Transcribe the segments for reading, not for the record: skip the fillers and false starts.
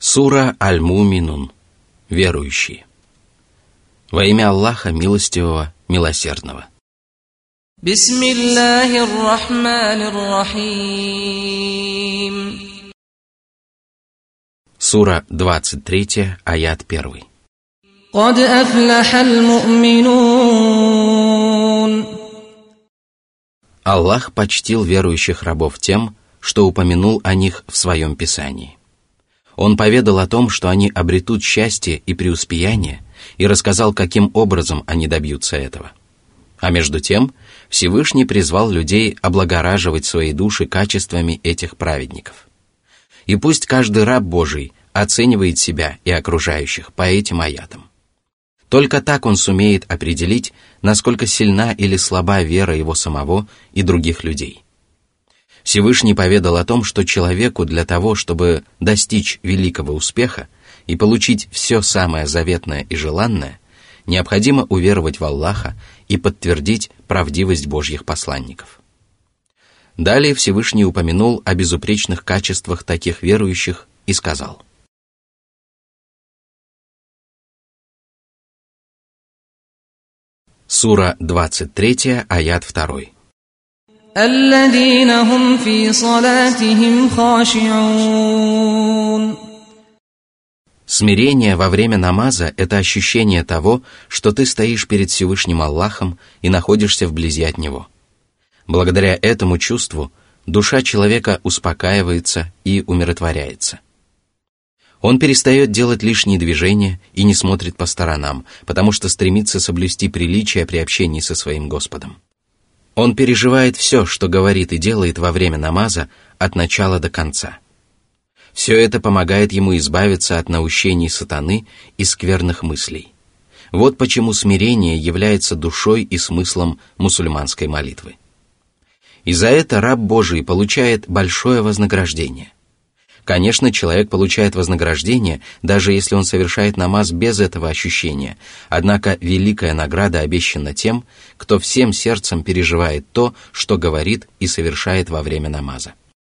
Сура Аль-Муминун. Верующие. Во имя Аллаха Милостивого, Милосердного. Бисмиллахир-рахманир-рахим. Сура 23, аят 1. Кад афлахал му'минун. Аллах почтил верующих рабов тем, что упомянул о них в своем Писании. Он поведал о том, что они обретут счастье и преуспеяние, и рассказал, каким образом они добьются этого. А между тем, Всевышний призвал людей облагораживать свои души качествами этих праведников. И пусть каждый раб Божий оценивает себя и окружающих по этим аятам. Только так он сумеет определить, насколько сильна или слаба вера его самого и других людей. Всевышний поведал о том, что человеку для того, чтобы достичь великого успеха и получить все самое заветное и желанное, необходимо уверовать в Аллаха и подтвердить правдивость Божьих посланников. Далее Всевышний упомянул о безупречных качествах таких верующих и сказал: Сура 23, аят 2. الذين هم في صلاتهم خاشعون. Смирение во время намаза – это ощущение того, что ты стоишь перед Всевышним Аллахом и находишься вблизи от Него. Благодаря этому чувству душа человека успокаивается и умиротворяется. Он перестает делать лишние движения и не смотрит по сторонам, потому что стремится соблюсти приличие при общении со своим Господом. Он переживает все, что говорит и делает во время намаза от начала до конца. Все это помогает ему избавиться от наущений сатаны и скверных мыслей. Вот почему смирение является душой и смыслом мусульманской молитвы. И за это раб Божий получает большое вознаграждение. Конечно, человек получает вознаграждение, даже если он совершает намаз без этого ощущения, однако великая награда обещана тем, кто всем сердцем переживает то, что говорит и совершает во время намаза.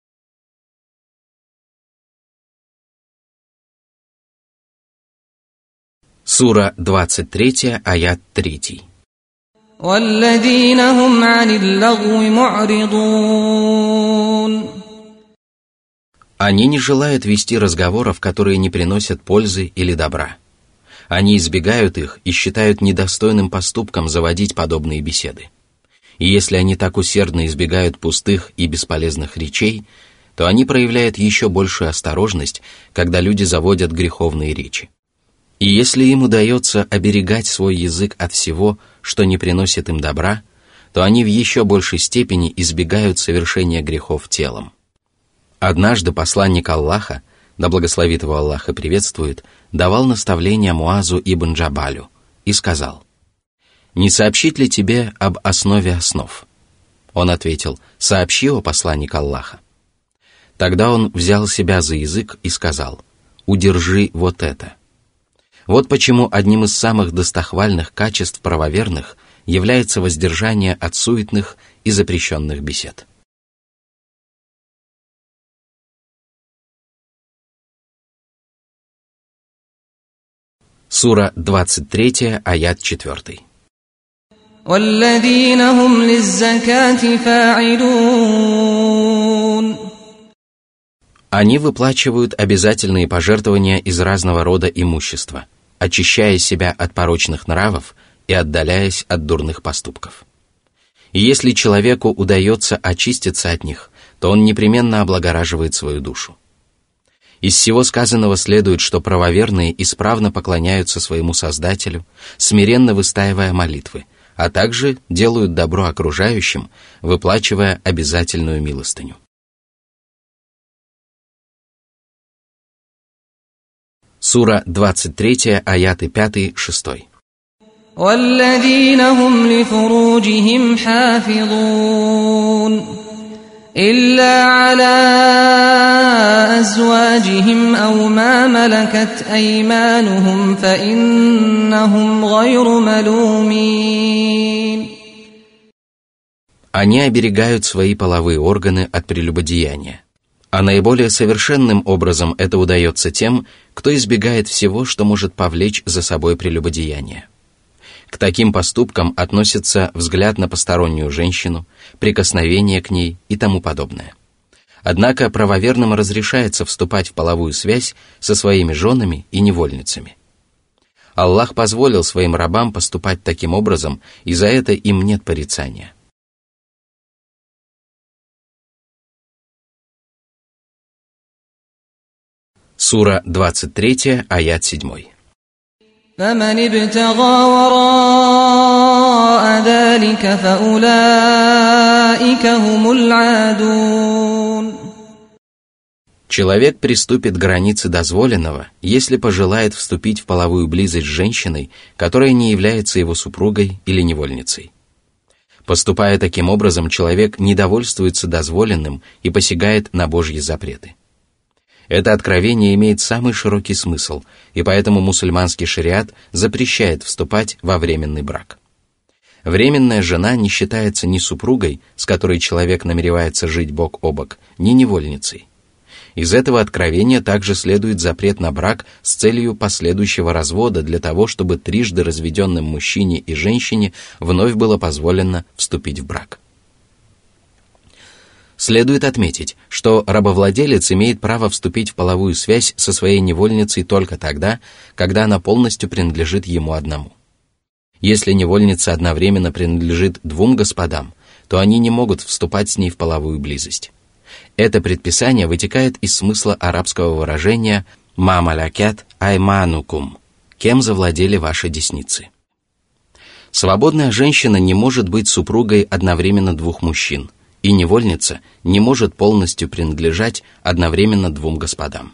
Сура 23, аят 3. وَالَّذِينَ هُمْ عَنِ اللَّغْوِ مُعْرِضُونَ. Они не желают вести разговоров, которые не приносят пользы или добра. Они избегают их и считают недостойным поступком заводить подобные беседы. И если они так усердно избегают пустых и бесполезных речей, то они проявляют еще большую осторожность, когда люди заводят греховные речи. И если им удается оберегать свой язык от всего, что не приносит им добра, то они в еще большей степени избегают совершения грехов телом. Однажды посланник Аллаха, да благословит его Аллах и приветствует, давал наставление Муазу ибн Джабалю и сказал: «Не сообщить ли тебе об основе основ?» Он ответил: «Сообщи, о посланник Аллаха». Тогда он взял себя за язык и сказал: «Удержи вот это». Вот почему одним из самых достохвальных качеств правоверных является воздержание от суетных и запрещенных бесед. Сура 23, аят 4. وَالَّذِينَ هُمْ لِلزَّكَاةِ فَاعِلُونَ. Они выплачивают обязательные пожертвования из разного рода имущества, очищая себя от порочных нравов и отдаляясь от дурных поступков. И если человеку удается очиститься от них, то он непременно облагораживает свою душу. Из всего сказанного следует, что правоверные исправно поклоняются своему Создателю, смиренно выстаивая молитвы, а также делают добро окружающим, выплачивая обязательную милостыню. Сура 23, аяты 5-6. وَالَّذِينَ هُمْ لِفُرُوجِهِمْ حَافِظُونَ إِلَّا عَلَى أَزْوَاجِهِمْ أَوْ مَا مَلَكَتْ أَيْمَانُهُمْ فَإِنَّهُمْ غَيْرُ مَلُومِينَ. Они оберегают свои половые органы от прелюбодеяния, А наиболее совершенным образом это удается тем, кто избегает всего, что может повлечь за собой прелюбодеяние. К таким поступкам относится взгляд на постороннюю женщину, прикосновение к ней и тому подобное. Однако правоверным разрешается вступать в половую связь со своими женами и невольницами. Аллах позволил своим рабам поступать таким образом, и за это им нет порицания. Сура 23, аят 7. فَمَنِ ابْتَغَى وَرَاءَ ذَلِكَ فَأُولَٰئِكَ هُمُ الْعَادُونَ. Человек приступит к границе дозволенного, если пожелает вступить в половую близость с женщиной, которая не является его супругой или невольницей. Поступая таким образом, человек не довольствуется дозволенным и посягает на Божьи запреты. Это откровение имеет самый широкий смысл, и поэтому мусульманский шариат запрещает вступать во временный брак. Временная жена не считается ни супругой, с которой человек намеревается жить бок о бок, ни невольницей. Из этого откровения также следует запрет на брак с целью последующего развода для того, чтобы трижды разведенным мужчине и женщине вновь было позволено вступить в брак. Следует отметить, что рабовладелец имеет право вступить в половую связь со своей невольницей только тогда, когда она полностью принадлежит ему одному. Если невольница одновременно принадлежит двум господам, то они не могут вступать с ней в половую близость. Это предписание вытекает из смысла арабского выражения «ма малякят айманукум» – «кем завладели ваши десницы». Свободная женщина не может быть супругой одновременно двух мужчин, и невольница не может полностью принадлежать одновременно двум господам.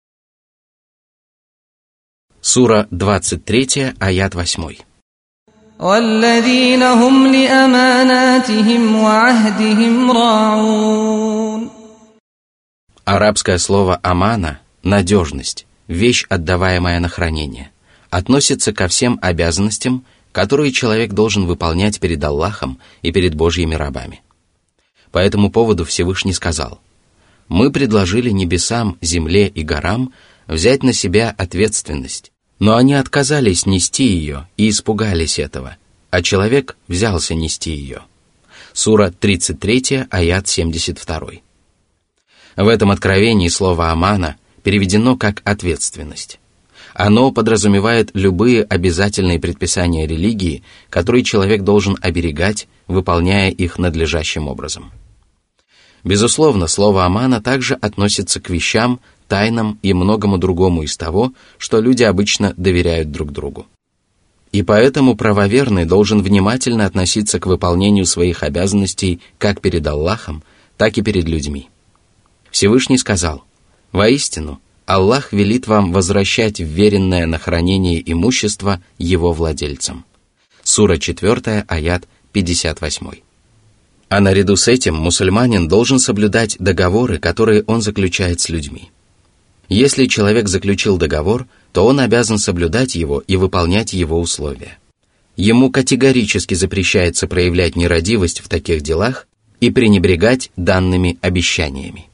Сура 23, аят 8. وَالَّذِينَ هُمْ لِأَمَانَاتِهِمْ وَعَهْدِهِمْ رَاعُونَ. Арабское слово «амана» – надежность, вещь, отдаваемая на хранение, относится ко всем обязанностям, которые человек должен выполнять перед Аллахом и перед Божьими рабами. По этому поводу Всевышний сказал: «Мы предложили небесам, земле и горам взять на себя ответственность, но они отказались нести ее и испугались этого, а человек взялся нести ее». Сура 33, аят 72. В этом откровении слово «амана» переведено как «ответственность». Оно подразумевает любые обязательные предписания религии, которые человек должен оберегать, выполняя их надлежащим образом. Безусловно, слово «амана» также относится к вещам, тайнам и многому другому из того, что люди обычно доверяют друг другу. И поэтому правоверный должен внимательно относиться к выполнению своих обязанностей как перед Аллахом, так и перед людьми. Всевышний сказал: «Воистину, Аллах велит вам возвращать вверенное на хранение имущество его владельцам». Сура 4, аят 58. А наряду с этим мусульманин должен соблюдать договоры, которые он заключает с людьми. Если человек заключил договор, то он обязан соблюдать его и выполнять его условия. Ему категорически запрещается проявлять нерадивость в таких делах и пренебрегать данными обещаниями.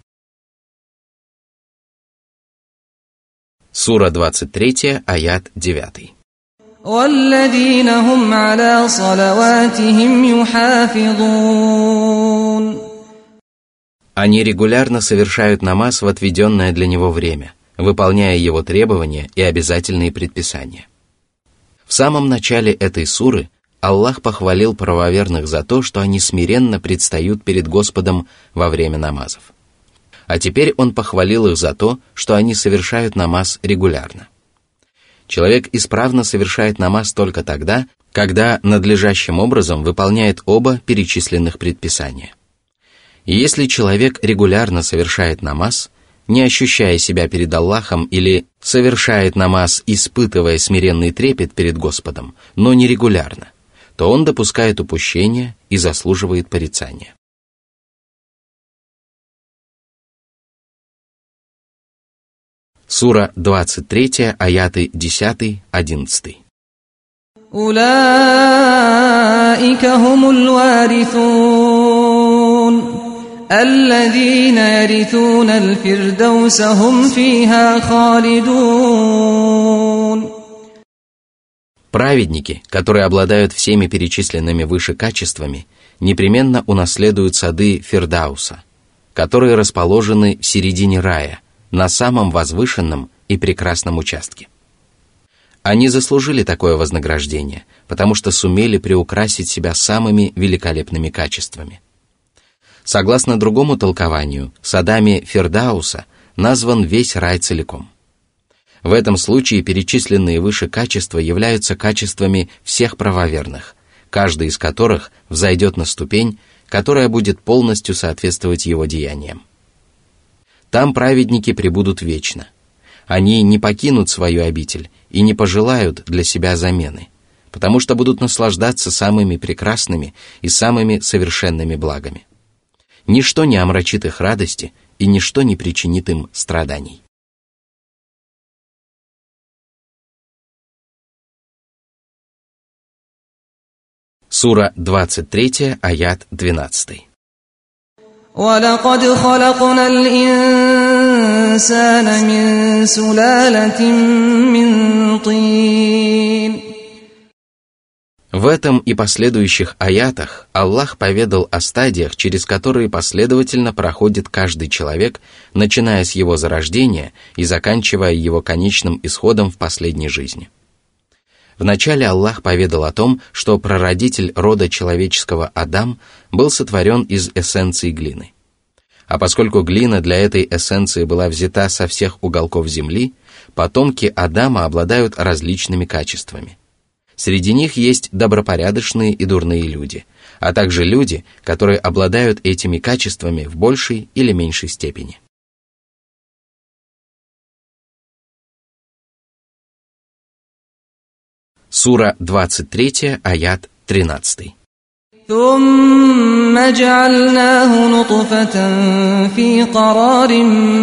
Сура 23, аят 9. وَالَّذِينَ هُمْ عَلَى صَلَوَاتِهِمْ يُحَافِظُونَ. Они регулярно совершают намаз в отведенное для него время, выполняя его требования и обязательные предписания. В самом начале этой суры Аллах похвалил правоверных за то, что они смиренно предстают перед Господом во время намазов. А теперь Он похвалил их за то, что они совершают намаз регулярно. Человек исправно совершает намаз только тогда, когда надлежащим образом выполняет оба перечисленных предписания. И если человек регулярно совершает намаз, не ощущая себя перед Аллахом, или совершает намаз, испытывая смиренный трепет перед Господом, но не регулярно, то он допускает упущение и заслуживает порицания. Сура 23, аяты 10-11. أولئك هم الوارثون الذين يرثون الفردوس هم فيها خالدون. Праведники, которые обладают всеми перечисленными выше качествами, непременно унаследуют сады Фирдауса, которые расположены в середине рая, на самом возвышенном и прекрасном участке. Они заслужили такое вознаграждение, потому что сумели приукрасить себя самыми великолепными качествами. Согласно другому толкованию, садами Фирдауса назван весь рай целиком. В этом случае перечисленные выше качества являются качествами всех правоверных, каждый из которых взойдет на ступень, которая будет полностью соответствовать его деяниям. Там праведники пребудут вечно. Они не покинут свою обитель и не пожелают для себя замены, потому что будут наслаждаться самыми прекрасными и самыми совершенными благами. Ничто не омрачит их радости и ничто не причинит им страданий. Сура 23, аят 12. وَلَقَدْ خَلَقْنَا الْإِنسَانَ مِنْ سُلَالَةٍ مِنْ طِينٍ. В этом и последующих аятах Аллах поведал о стадиях, через которые последовательно проходит каждый человек, начиная с его зарождения и заканчивая его конечным исходом в последней жизни. Вначале Аллах поведал о том, что прародитель рода человеческого Адам был сотворен из эссенции глины. А поскольку глина для этой эссенции была взята со всех уголков земли, потомки Адама обладают различными качествами. Среди них есть добропорядочные и дурные люди, а также люди, которые обладают этими качествами в большей или меньшей степени. Сура 23, аят 13. ثُمَّ جَعَلْنَاهُ نُطْفَةً فِي قَرَارٍ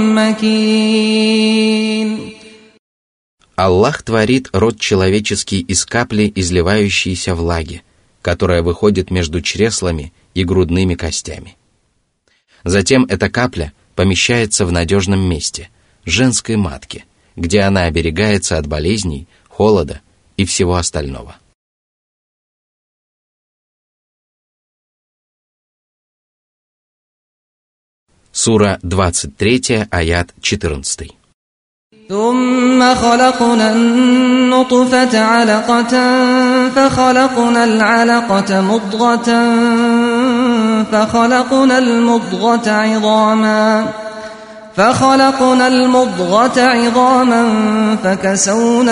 مَكِينٍ. Аллах творит род человеческий из капли, изливающейся влаги, которая выходит между чреслами и грудными костями. Затем эта капля помещается в надежном месте, женской матке, где она оберегается от болезней, холода и всего остального. Сура 23, аят 14. ثُمَّ خَلَقْنَا النُّطْفَةَ عَلَقَةً فَخَلَقْنَا الْعَلَقَةَ مُضْغَةً فخلقنا المضغة عظاما فكسونا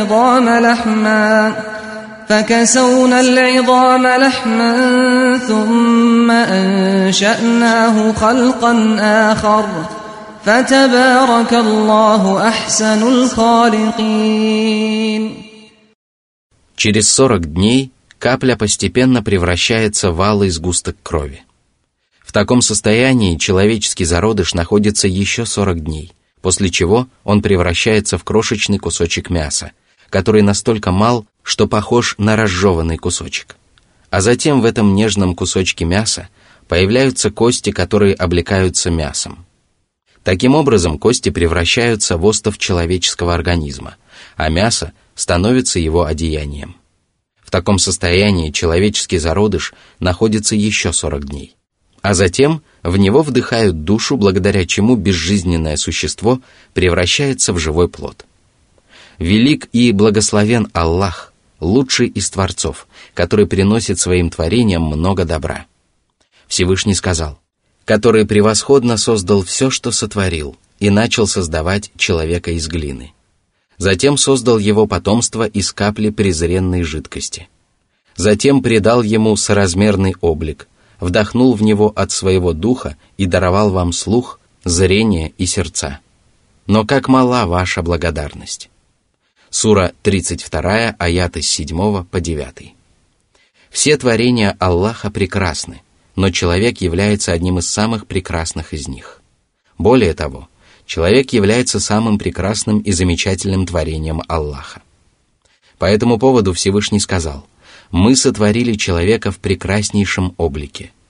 العظام لحما ثم أنشأناه خلقا آخر فتبارك الله أحسن الخالقين. Через 40 дней капля постепенно превращается в алый сгусток крови. В таком состоянии человеческий зародыш находится еще 40 дней, после чего он превращается в крошечный кусочек мяса, который настолько мал, что похож на разжеванный кусочек. А затем в этом нежном кусочке мяса появляются кости, которые облекаются мясом. Таким образом, кости превращаются в остов человеческого организма, а мясо становится его одеянием. В таком состоянии человеческий зародыш находится еще 40 дней. А затем в него вдыхают душу, благодаря чему безжизненное существо превращается в живой плод. Велик и благословен Аллах, лучший из творцов, который приносит своим творениям много добра. Всевышний сказал, который превосходно создал все, что сотворил, и начал создавать человека из глины. Затем создал его потомство из капли презренной жидкости. Затем придал ему соразмерный облик, вдохнул в него от своего духа и даровал вам слух, зрение и сердца. Но как мала ваша благодарность. Сура 32, аяты с 7 по 9. Все творения Аллаха прекрасны, но человек является одним из самых прекрасных из них. Более того, человек является самым прекрасным и замечательным творением Аллаха. По этому поводу Всевышний сказал: «Мы сотворили человека в прекраснейшем облике».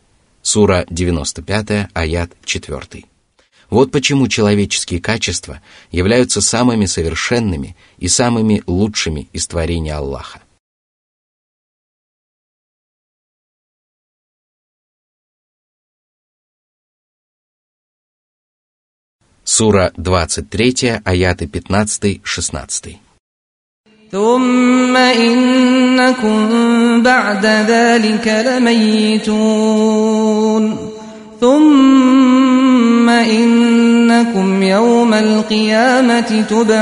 Сура 95, аят 4. Вот почему человеческие качества являются самыми совершенными и самыми лучшими из творений Аллаха. Сура 23, аяты 15-16. ثم إنكم بعد ذلك لميتون ثم إنكم يوم القيامة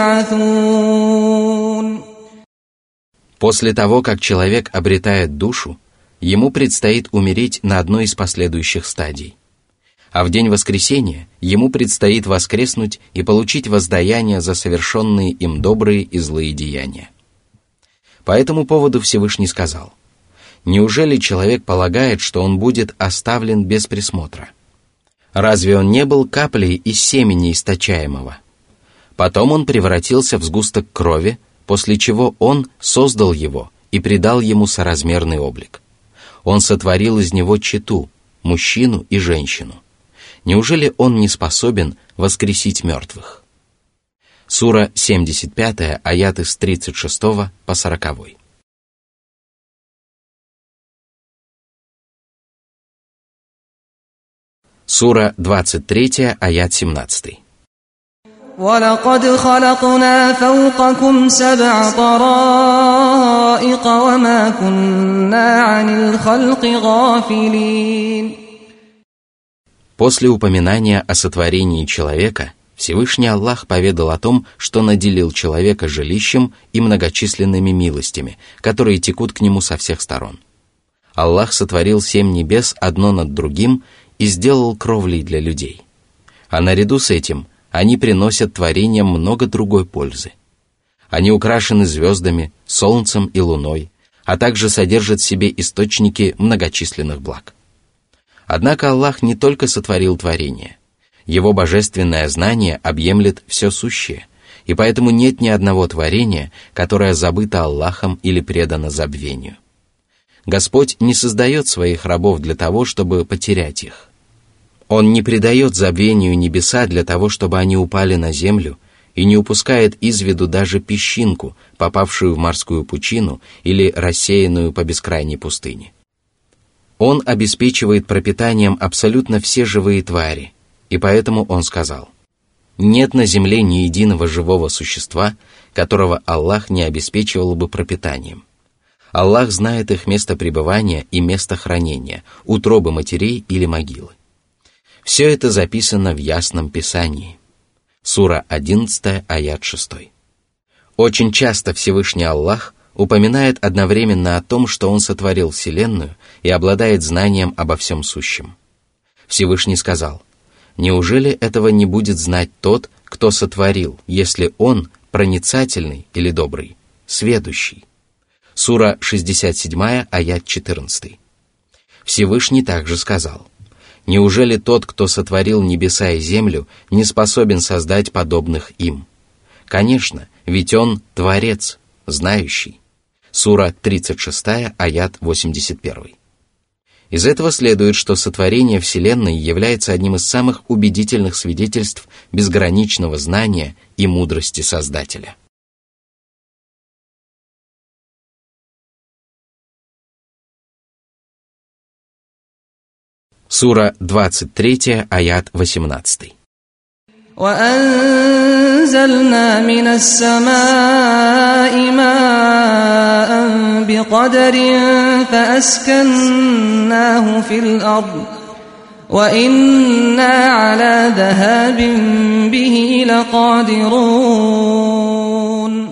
تبعثون. После того, как человек обретает душу, ему предстоит умереть на одной из последующих стадий. А в день воскресения ему предстоит воскреснуть и получить воздаяние за совершенные им добрые и злые деяния. По этому поводу Всевышний сказал: «Неужели человек полагает, что он будет оставлен без присмотра? Разве он не был каплей из семени источаемого? Потом он превратился в сгусток крови, после чего он создал его и придал ему соразмерный облик. Он сотворил из него чету, мужчину и женщину. Неужели он не способен воскресить мертвых?» Сура 75, аяты с 36 по 40. Сура 23, аят 17. وَلَقَدْ خَلَقْنَا فَوْقَكُمْ سَبْعَ طَرَائِقَ وَمَا كُنَّا عَنِ الْخَلْقِ غَافِلِينَ. После упоминания о сотворении человека, Всевышний Аллах поведал о том, что наделил человека жилищем и многочисленными милостями, которые текут к нему со всех сторон. Аллах сотворил 7 небес одно над другим и сделал кровлей для людей. А наряду с этим они приносят творениям много другой пользы. Они украшены звездами, солнцем и луной, а также содержат в себе источники многочисленных благ. Однако Аллах не только сотворил творение. Его божественное знание объемлет все сущее, и поэтому нет ни одного творения, которое забыто Аллахом или предано забвению. Господь не создает своих рабов для того, чтобы потерять их. Он не предает забвению небеса для того, чтобы они упали на землю, и не упускает из виду даже песчинку, попавшую в морскую пучину или рассеянную по бескрайней пустыне. Он обеспечивает пропитанием абсолютно все живые твари, и поэтому он сказал: «Нет на земле ни единого живого существа, которого Аллах не обеспечивал бы пропитанием. Аллах знает их место пребывания и место хранения, утробы матерей или могилы. Все это записано в Ясном Писании». Сура 11, аят 6. Очень часто Всевышний Аллах упоминает одновременно о том, что Он сотворил Вселенную и обладает знанием обо всем сущем. Всевышний сказал: «Неужели этого не будет знать тот, кто сотворил, если он проницательный или добрый, сведущий?» Сура 67, аят 14. Всевышний также сказал: «Неужели тот, кто сотворил небеса и землю, не способен создать подобных им? Конечно, ведь он Творец, знающий». Сура 36, аят 81. Из этого следует, что сотворение Вселенной является одним из самых убедительных свидетельств безграничного знания и мудрости Создателя. Сура 23, аят 18. وَأَنزَلْنَا مِنَ السَّمَاءِ مَاءً بِقَدَرٍ فَأَسْكَنَّاهُ فِي الْأَرْضِ وَإِنَّا عَلَى ذَهَابٍ بِهِ لَقَادِرُونَ.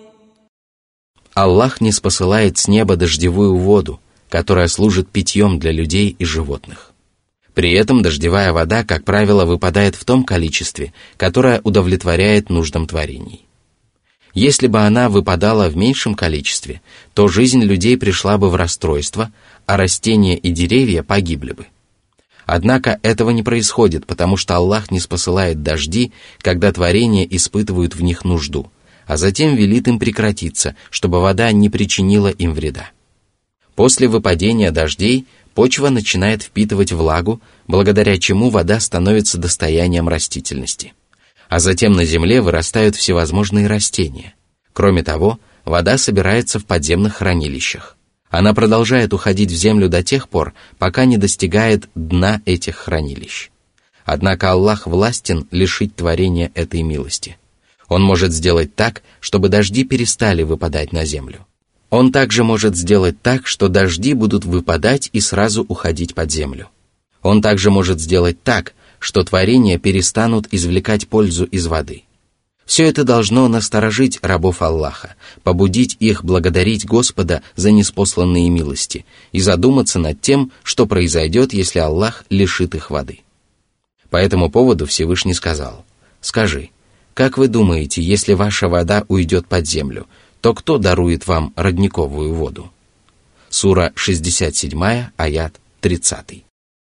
Аллах ниспосылает с неба дождевую воду, которая служит питьем для людей и животных. При этом дождевая вода, как правило, выпадает в том количестве, которое удовлетворяет нуждам творений. Если бы она выпадала в меньшем количестве, то жизнь людей пришла бы в расстройство, а растения и деревья погибли бы. Однако этого не происходит, потому что Аллах ниспосылает дожди, когда творения испытывают в них нужду, а затем велит им прекратиться, чтобы вода не причинила им вреда. После выпадения дождей почва начинает впитывать влагу, благодаря чему вода становится достоянием растительности. А затем на земле вырастают всевозможные растения. Кроме того, вода собирается в подземных хранилищах. Она продолжает уходить в землю до тех пор, пока не достигает дна этих хранилищ. Однако Аллах властен лишить творения этой милости. Он может сделать так, чтобы дожди перестали выпадать на землю. Он также может сделать так, что дожди будут выпадать и сразу уходить под землю. Он также может сделать так, что творения перестанут извлекать пользу из воды. Все это должно насторожить рабов Аллаха, побудить их благодарить Господа за ниспосланные милости и задуматься над тем, что произойдет, если Аллах лишит их воды. По этому поводу Всевышний сказал: «Скажи, как вы думаете, если ваша вода уйдет под землю, то кто дарует вам родниковую воду?» Сура 67, аят 30.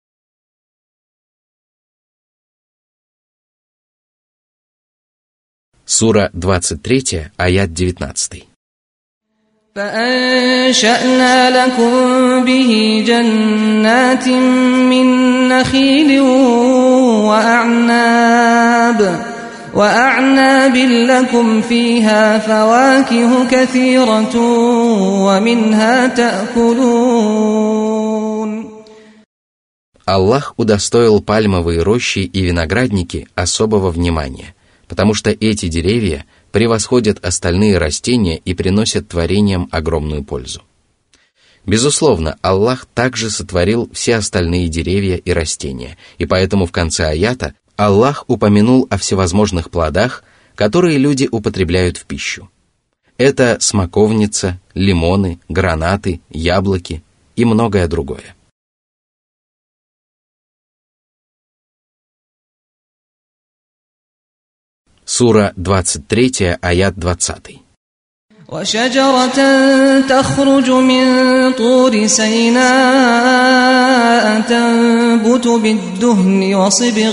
Сура 23, аят 19. فأنشأنا لكم به جنات من نخيل وأعناب لكم فيها فواكه كثيرة ومنها تأكلون. Аллах удостоил пальмовые рощи и виноградники особого внимания, потому что эти деревья превосходят остальные растения и приносят творениям огромную пользу. Безусловно, Аллах также сотворил все остальные деревья и растения, и поэтому в конце аята Аллах упомянул о всевозможных плодах, которые люди употребляют в пищу. Это смоковница, лимоны, гранаты, яблоки и многое другое. Сура 23, аят 20. وشجرة تخرج من طور سيناء تنبت بالدهن وصبغ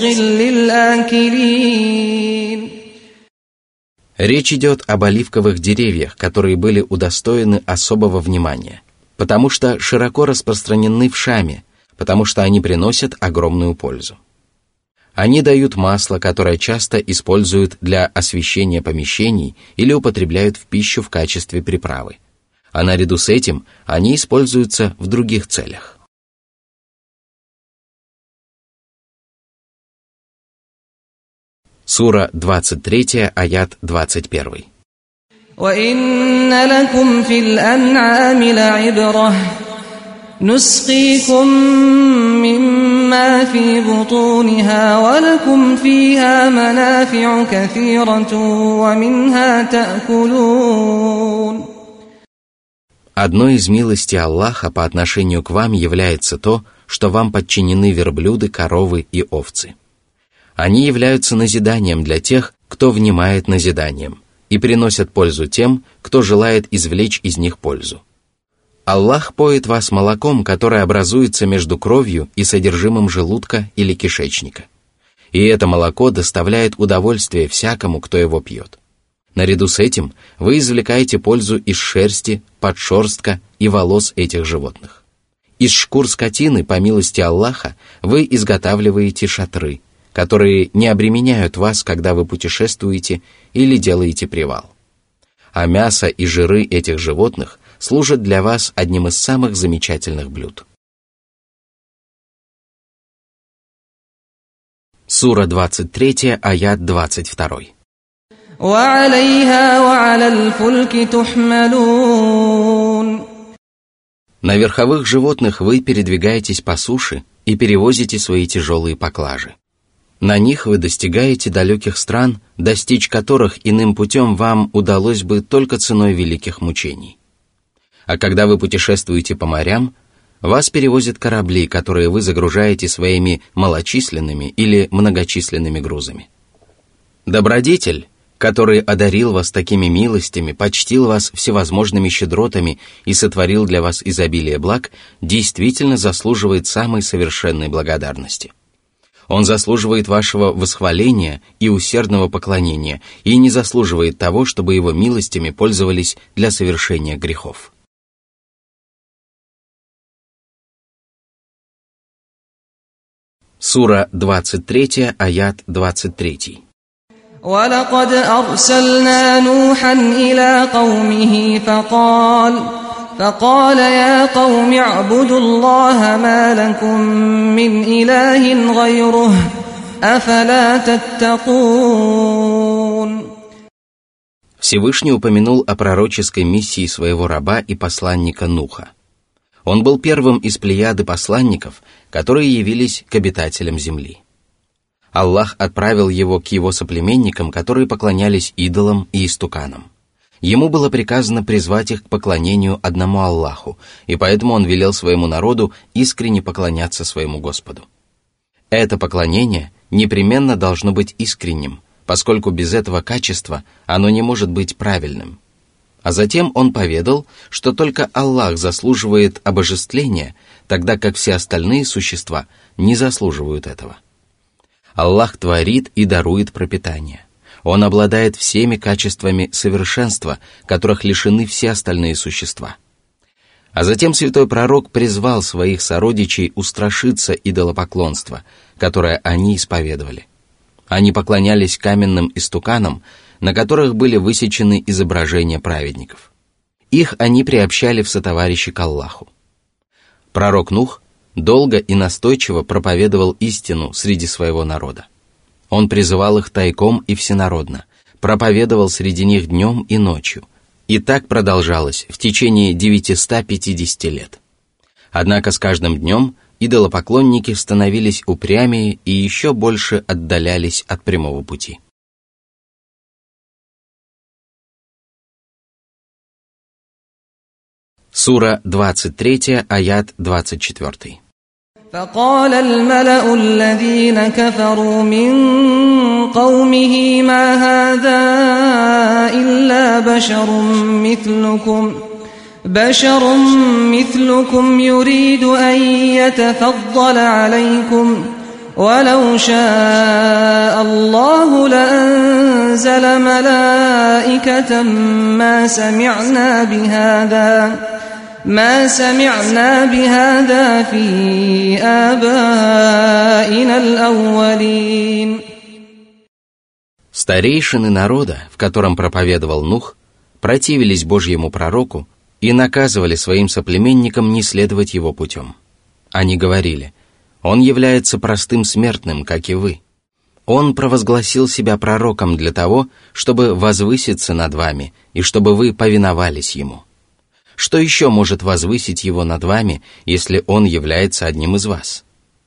للآكلين. Речь идет об оливковых деревьях, которые были удостоены особого внимания, потому что широко распространены в Шаме, потому что они приносят огромную пользу. Они дают масло, которое часто используют для освещения помещений или употребляют в пищу в качестве приправы. А наряду с этим они используются в других целях. Сура 23, аят 21. وَإِنَّ لَكُمْ فِي الْأَنْعَامِ لَعِبْرَةً نسقيكم مما في بطونها ولكم فيها منافع كثيرة ومنها تأكلون. Одной из милостей Аллаха по отношению к вам является то, что вам подчинены верблюды, коровы и овцы. Они являются назиданием для тех, кто внимает назиданием, и приносят пользу тем, кто желает извлечь из них пользу. Аллах поет вас молоком, которое образуется между кровью и содержимым желудка или кишечника. И это молоко доставляет удовольствие всякому, кто его пьет. Наряду с этим вы извлекаете пользу из шерсти, подшерстка и волос этих животных. Из шкур скотины, по милости Аллаха, вы изготавливаете шатры, которые не обременяют вас, когда вы путешествуете или делаете привал. А мясо и жиры этих животных служат для вас одним из самых замечательных блюд. Сура 23, аят 22. وَعَلَيْهَا وَعَلَى الْفُلْكِ تُحْمَلُونَ. На верховых животных вы передвигаетесь по суше и перевозите свои тяжелые поклажи. На них вы достигаете далеких стран, достичь которых иным путем вам удалось бы только ценой великих мучений. А когда вы путешествуете по морям, вас перевозят корабли, которые вы загружаете своими малочисленными или многочисленными грузами. Добродетель, который одарил вас такими милостями, почтил вас всевозможными щедротами и сотворил для вас изобилие благ, действительно заслуживает самой совершенной благодарности. Он заслуживает вашего восхваления и усердного поклонения и не заслуживает того, чтобы его милостями пользовались для совершения грехов. Сура 23, аят 23. وَلَقَدْ أَرْسَلْنَا نُوحًا إِلَى قَوْمِهِ فقال يا قوم اعبدوا الله ما لكم من إله غيره أفلا تتقون. Всевышний упомянул о пророческой миссии своего раба и посланника Нуха. Он был первым из плеяды посланников, которые явились к обитателям земли. Аллах отправил его к его соплеменникам, которые поклонялись идолам и истуканам. Ему было приказано призвать их к поклонению одному Аллаху, и поэтому он велел своему народу искренне поклоняться своему Господу. Это поклонение непременно должно быть искренним, поскольку без этого качества оно не может быть правильным. А затем он поведал, что только Аллах заслуживает обожествления, тогда как все остальные существа не заслуживают этого. Аллах творит и дарует пропитание. Он обладает всеми качествами совершенства, которых лишены все остальные существа. А затем святой пророк призвал своих сородичей устрашиться идолопоклонства, которое они исповедовали. Они поклонялись каменным истуканам, на которых были высечены изображения праведников. Их они приобщали в сотоварищи к Аллаху. Пророк Нух долго и настойчиво проповедовал истину среди своего народа. Он призывал их тайком и всенародно, проповедовал среди них днем и ночью. И так продолжалось в течение 950 лет. Однако с каждым днем идолопоклонники становились упрямее и еще больше отдалялись от прямого пути. Сура 23, аят 24. فقال الملأ الذين كفروا من قومه ما هذا إلا بشر مثلكم يريد أن يتفضل عليكم ولو شاء الله لأنزل ملائكة ما سمعنا بهذا في آبائنا الأولين. Старейшины народа, в котором проповедовал Нух, противились Божьему пророку и наказывали своим соплеменникам не следовать его путем. Они говорили: «Он является простым смертным, как и вы. Он провозгласил себя пророком для того, чтобы возвыситься над вами и чтобы вы повиновались ему. Что еще может возвысить его над вами, если он является одним из вас?»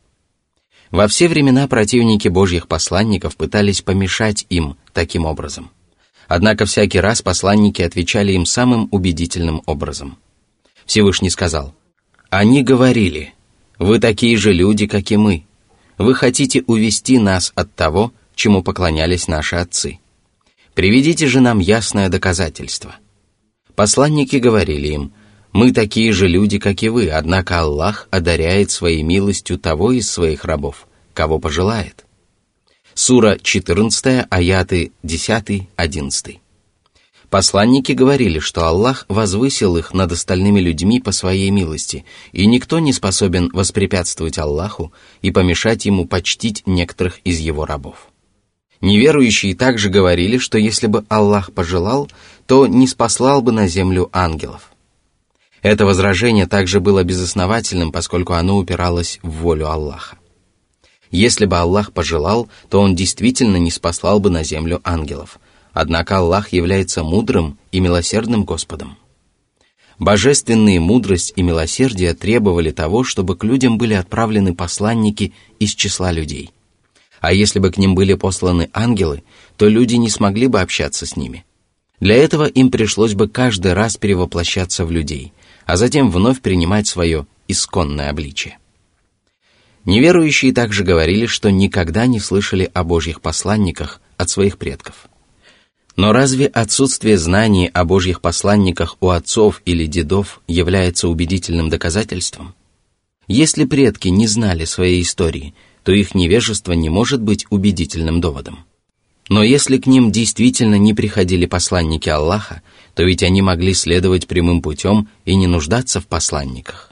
Во все времена противники Божьих посланников пытались помешать им таким образом. Однако всякий раз посланники отвечали им самым убедительным образом. Всевышний сказал: «Они говорили: вы такие же люди, как и мы. Вы хотите увести нас от того, чему поклонялись наши отцы. Приведите же нам ясное доказательство». Посланники говорили им: «Мы такие же люди, как и вы, однако Аллах одаряет своей милостью того из своих рабов, кого пожелает». Сура 14, аяты 10-11. Посланники говорили, что Аллах возвысил их над остальными людьми по своей милости, и никто не способен воспрепятствовать Аллаху и помешать ему почтить некоторых из его рабов. Неверующие также говорили, что если бы Аллах пожелал, то не спаслал бы на землю ангелов. Это возражение также было безосновательным, поскольку оно упиралось в волю Аллаха. Если бы Аллах пожелал, то Он действительно не спаслал бы на землю ангелов. Однако Аллах является мудрым и милосердным Господом. Божественные мудрость и милосердие требовали того, чтобы к людям были отправлены посланники из числа людей. А если бы к ним были посланы ангелы, то люди не смогли бы общаться с ними. Для этого им пришлось бы каждый раз перевоплощаться в людей, а затем вновь принимать свое исконное обличие. Неверующие также говорили, что никогда не слышали о Божьих посланниках от своих предков. Но разве отсутствие знаний о Божьих посланниках у отцов или дедов является убедительным доказательством? Если предки не знали своей истории, то их невежество не может быть убедительным доводом. Но если к ним действительно не приходили посланники Аллаха, то ведь они могли следовать прямым путем и не нуждаться в посланниках.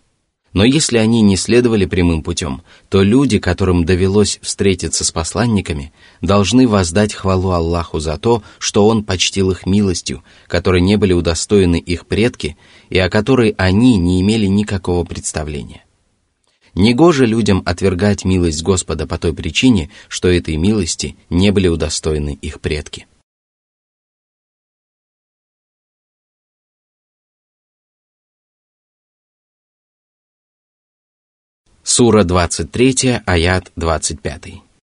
Но если они не следовали прямым путем, то люди, которым довелось встретиться с посланниками, должны воздать хвалу Аллаху за то, что Он почтил их милостью, которой не были удостоены их предки и о которой они не имели никакого представления. Негоже людям отвергать милость Господа по той причине, что этой милости не были удостоены их предки. Сура 23, аят 25.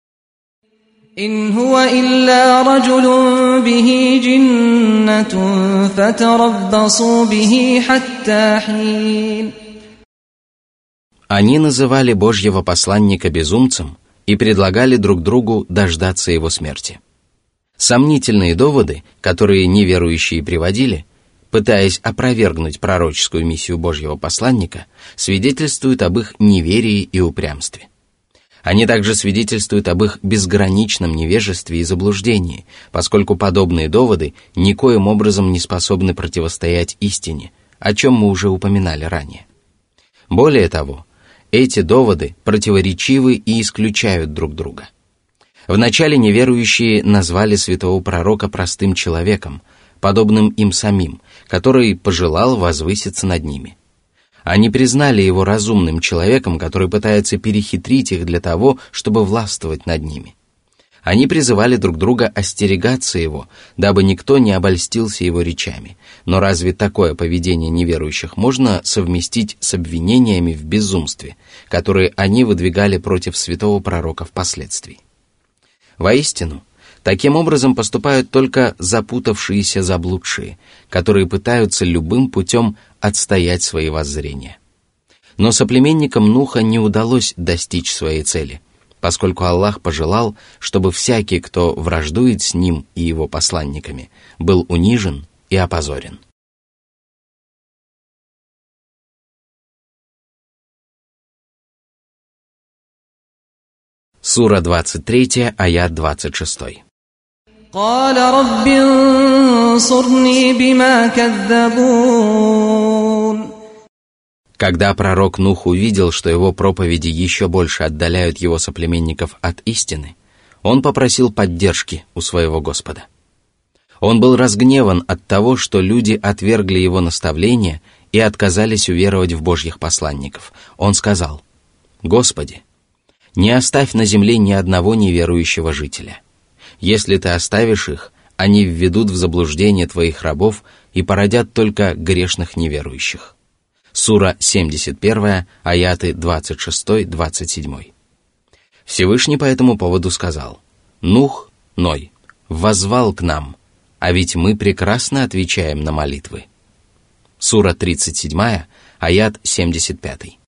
إن هو إلا رجل به جنة فتربصوا به حتى حين. Они называли Божьего посланника безумцем и предлагали друг другу дождаться его смерти. Сомнительные доводы, которые неверующие приводили, пытаясь опровергнуть пророческую миссию Божьего посланника, свидетельствуют об их неверии и упрямстве. Они также свидетельствуют об их безграничном невежестве и заблуждении, поскольку подобные доводы никоим образом не способны противостоять истине, о чем мы уже упоминали ранее. Более того, эти доводы противоречивы и исключают друг друга. Вначале неверующие назвали святого пророка простым человеком, подобным им самим, который пожелал возвыситься над ними. Они признали его разумным человеком, который пытается перехитрить их для того, чтобы властвовать над ними. Они призывали друг друга остерегаться его, дабы никто не обольстился его речами. Но разве такое поведение неверующих можно совместить с обвинениями в безумстве, которые они выдвигали против святого пророка впоследствии? Воистину, таким образом поступают только запутавшиеся заблудшие, которые пытаются любым путем отстоять свои воззрения. Но соплеменникам Нуха не удалось достичь своей цели, поскольку Аллах пожелал, чтобы всякий, кто враждует с ним и его посланниками, был унижен и опозорен. Сура 23, аят 26. قال رب انصرني بما كذبون. Когда пророк Нух увидел, что его проповеди еще больше отдаляют его соплеменников от истины, он попросил поддержки у своего Господа. Он был разгневан от того, что люди отвергли его наставления и отказались уверовать в Божьих посланников. Он сказал: «Господи, не оставь на земле ни одного неверующего жителя. Если ты оставишь их, они введут в заблуждение твоих рабов и породят только грешных неверующих». Сура 71, аяты 26-27. Всевышний по этому поводу сказал: «Нух, Ной, воззвал к нам, а ведь мы прекрасно отвечаем на молитвы». Сура 37, аят 75.